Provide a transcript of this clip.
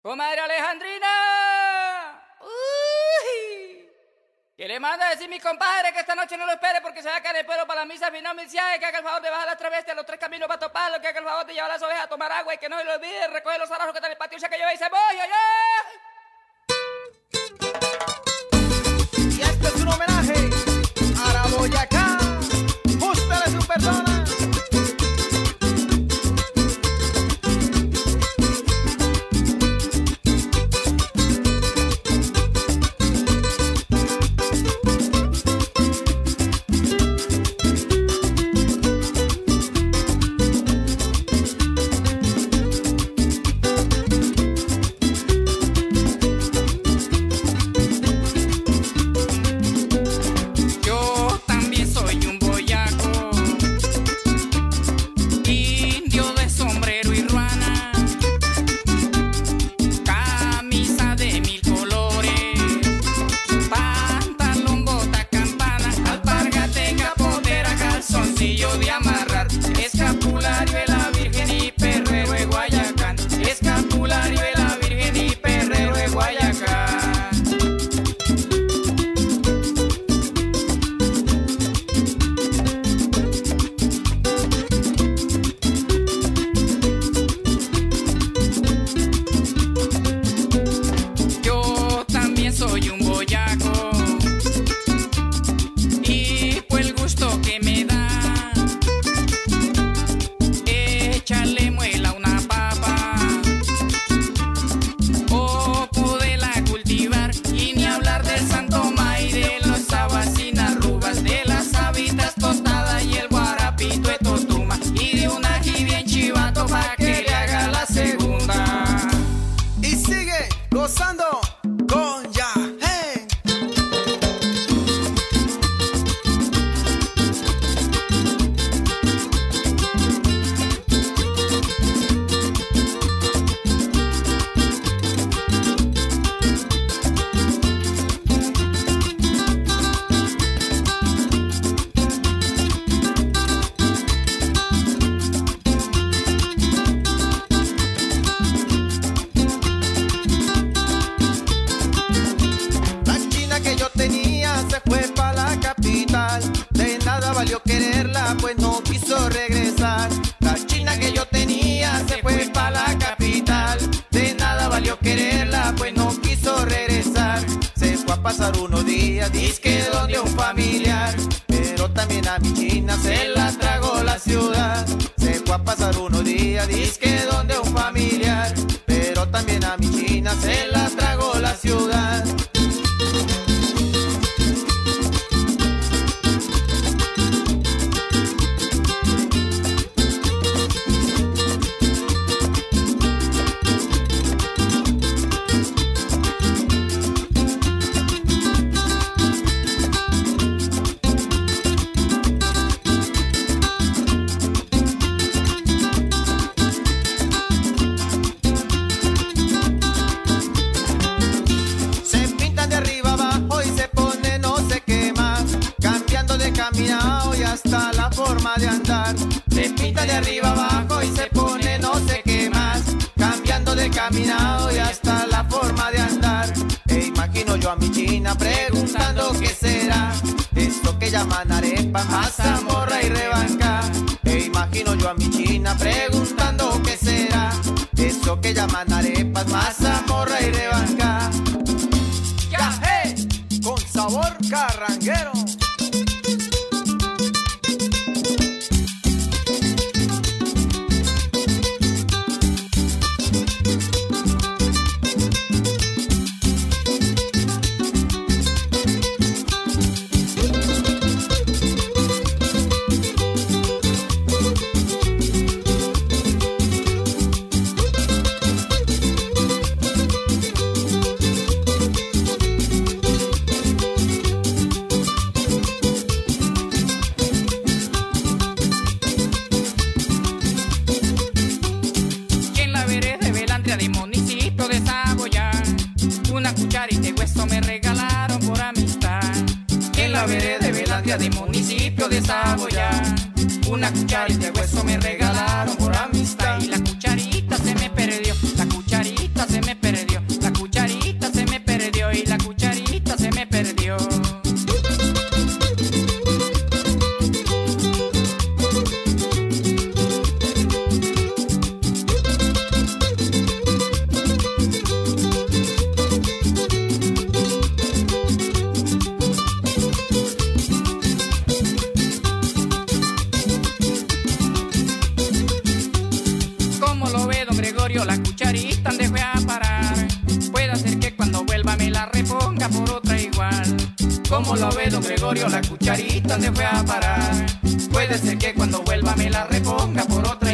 Comadre Alejandrina. Uy. ¿Qué le manda a decir mi compadre que esta noche no lo espere porque se va a caer el pelo para la misa final milciaje? Que haga el favor de bajar las travestis a los 3 caminos para toparlo, que haga el favor de llevar las ovejas a tomar agua y que no se lo olvide recoger los arrojos que están en el patio que yo hice cebolla, Y este es un homenaje a la Boyacá. Búscale su persona. De amarrar, escapulario de la Virgen y perrero de Guayacán, escapulario de la Virgen y perrero de Guayacán. Yo también soy un boyaco y por el gusto que me da echarle muela a una papa o poderla cultivar, y ni hablar del santo maíz, de los habas sin arrugas, de las habitas tostadas y el guarapito de totuma, y de un ají bien chivato pa' que le haga la segunda. Y sigue gozando con ya. Hey. Se fue pa' la capital, de nada valió quererla, pues no quiso regresar. La china que yo tenía se fue pa' la capital, de nada valió quererla, pues no quiso regresar. Se fue a pasar unos días, dizque donde un familiar, pero también a mi china se la tragó la ciudad. Se fue a pasar unos días, dizque donde un familiar, pero también a mi china se la tragó la ciudad. Caminado y hasta la forma de andar, se pinta de arriba abajo y se pone no sé qué más, cambiando de caminado y hasta la forma de andar. E imagino yo a mi china preguntando qué será esto que llaman arepa, mazamorra y rebanca. E imagino yo a mi china preguntando qué será eso que llaman arepas, mazamorra y rebanca. Ya, hey, con sabor carranguero. De municipio de Saboya, una cucharita de hueso me regalaron por amistad. En la vereda de Velandia de municipio de Saboya, una cucharita de hueso me regalaron por amistad. Y la cucharita se me perdió, la cucharita se me perdió. cucharita donde fue a parar. Puede ser que cuando vuelva me la reponga por otra igual. ¿Cómo lo ve don Gregorio? La cucharita donde fue a parar. Puede ser que cuando vuelva me la reponga por otra